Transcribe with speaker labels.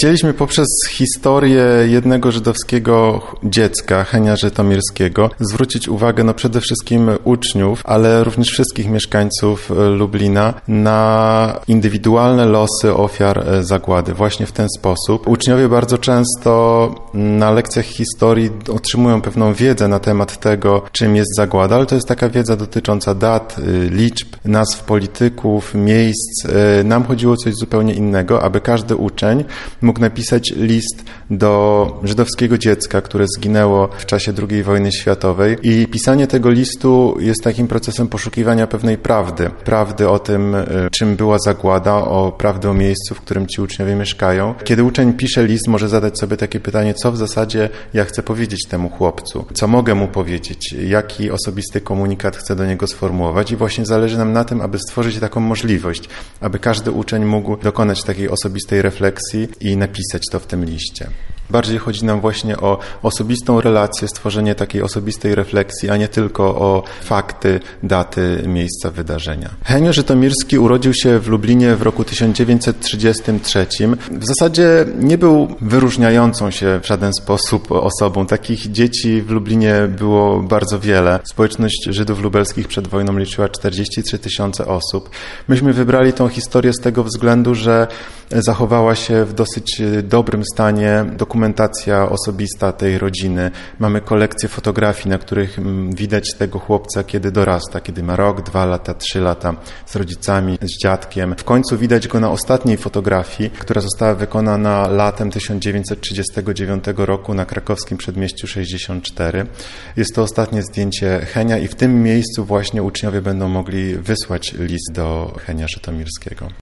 Speaker 1: Chcieliśmy poprzez historię jednego żydowskiego dziecka, Henia Żytomirskiego, zwrócić uwagę przede wszystkim uczniów, ale również wszystkich mieszkańców Lublina na indywidualne losy ofiar zagłady. Właśnie w ten sposób. Uczniowie bardzo często na lekcjach historii otrzymują pewną wiedzę na temat tego, czym jest zagłada, ale to jest taka wiedza dotycząca dat, liczb, nazw polityków, miejsc. Nam chodziło o coś zupełnie innego, aby każdy uczeń mógł napisać list do żydowskiego dziecka, które zginęło w czasie II wojny światowej. I pisanie tego listu jest takim procesem poszukiwania pewnej prawdy. Prawdy o tym, czym była zagłada, prawdy o miejscu, w którym ci uczniowie mieszkają. Kiedy uczeń pisze list, może zadać sobie takie pytanie, co w zasadzie ja chcę powiedzieć temu chłopcu, co mogę mu powiedzieć, jaki osobisty komunikat chcę do niego sformułować i właśnie zależy nam na tym, aby stworzyć taką możliwość, aby każdy uczeń mógł dokonać takiej osobistej refleksji i napisać to w tym liście. Bardziej chodzi nam właśnie o osobistą relację, stworzenie takiej osobistej refleksji, a nie tylko o fakty, daty, miejsca wydarzenia. Henio Żytomirski urodził się w Lublinie w roku 1933. W zasadzie nie był wyróżniającą się w żaden sposób osobą. Takich dzieci w Lublinie było bardzo wiele. Społeczność Żydów lubelskich przed wojną liczyła 43 000 osób. Myśmy wybrali tą historię z tego względu, że zachowała się w dosyć dobrym stanie dokumentacja osobista tej rodziny. Mamy kolekcję fotografii, na których widać tego chłopca, kiedy dorasta, kiedy ma rok, 2 lata, 3 lata, z rodzicami, z dziadkiem. W końcu widać go na ostatniej fotografii, która została wykonana latem 1939 roku na krakowskim przedmieściu 64. Jest to ostatnie zdjęcie Henia i w tym miejscu właśnie uczniowie będą mogli wysłać list do Henia Żytomirskiego.